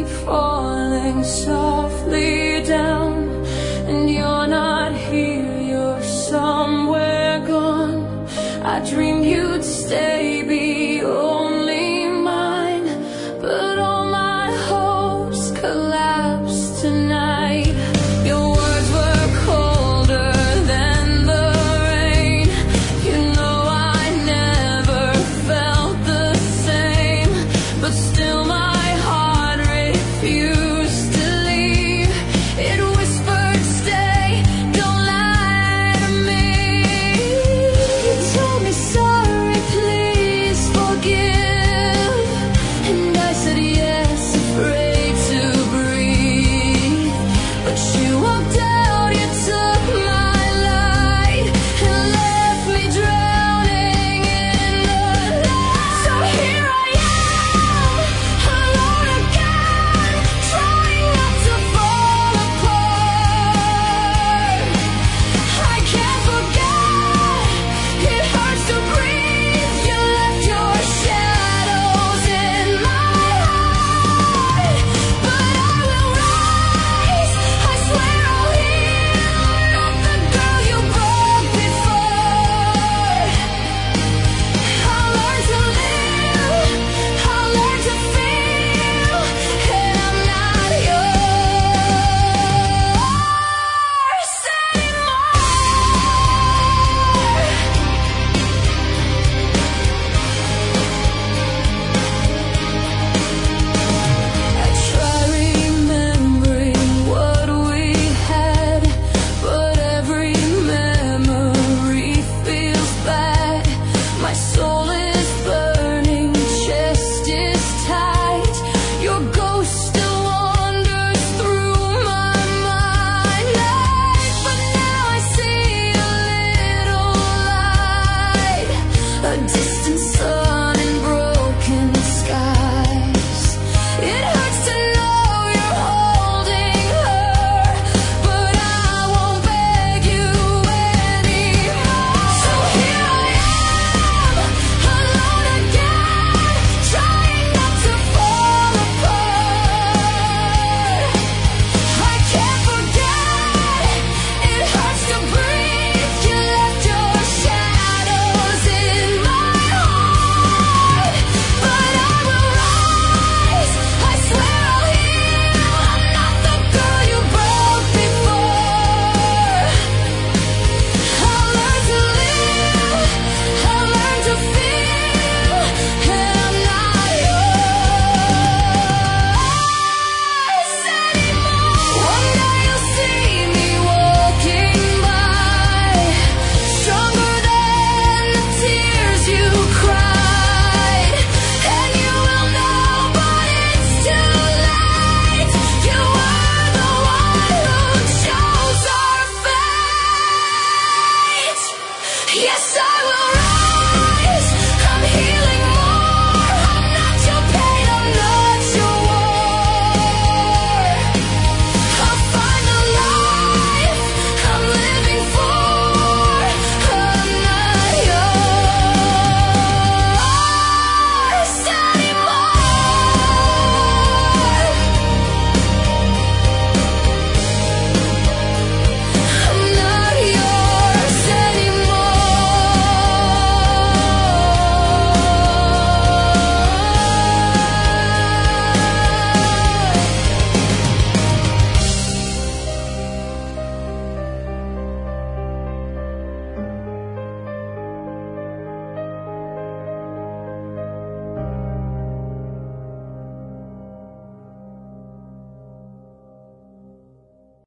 keep falling softly down, and you're not here, you're somewhere gone. I dreamed you'd stay, be only mine, but all my hopes collapsed tonight. Your words were colder than the rain. You know I never felt the same, but still my heart refused to leave. It whispered, stay, don't lie to me. You told me sorry, please forgive, and I said yes, afraid to breathe. But you walked out, you took my light, and left me drowning in the light. So here I am, alone again, trying not to fall apart. I can't forget, it hurts to breathe. You left your shadows in my heart, but I will rise. I swear I'll heal, not the girl you broke before. I'll learn to live, I'll learn to feel, and I'm not yours anymore. I try remembering what we had, but every memory feels bad. My soul is burning, chest is tight. Your ghost still wanders through my mind. But now I see a little light, a distant sun.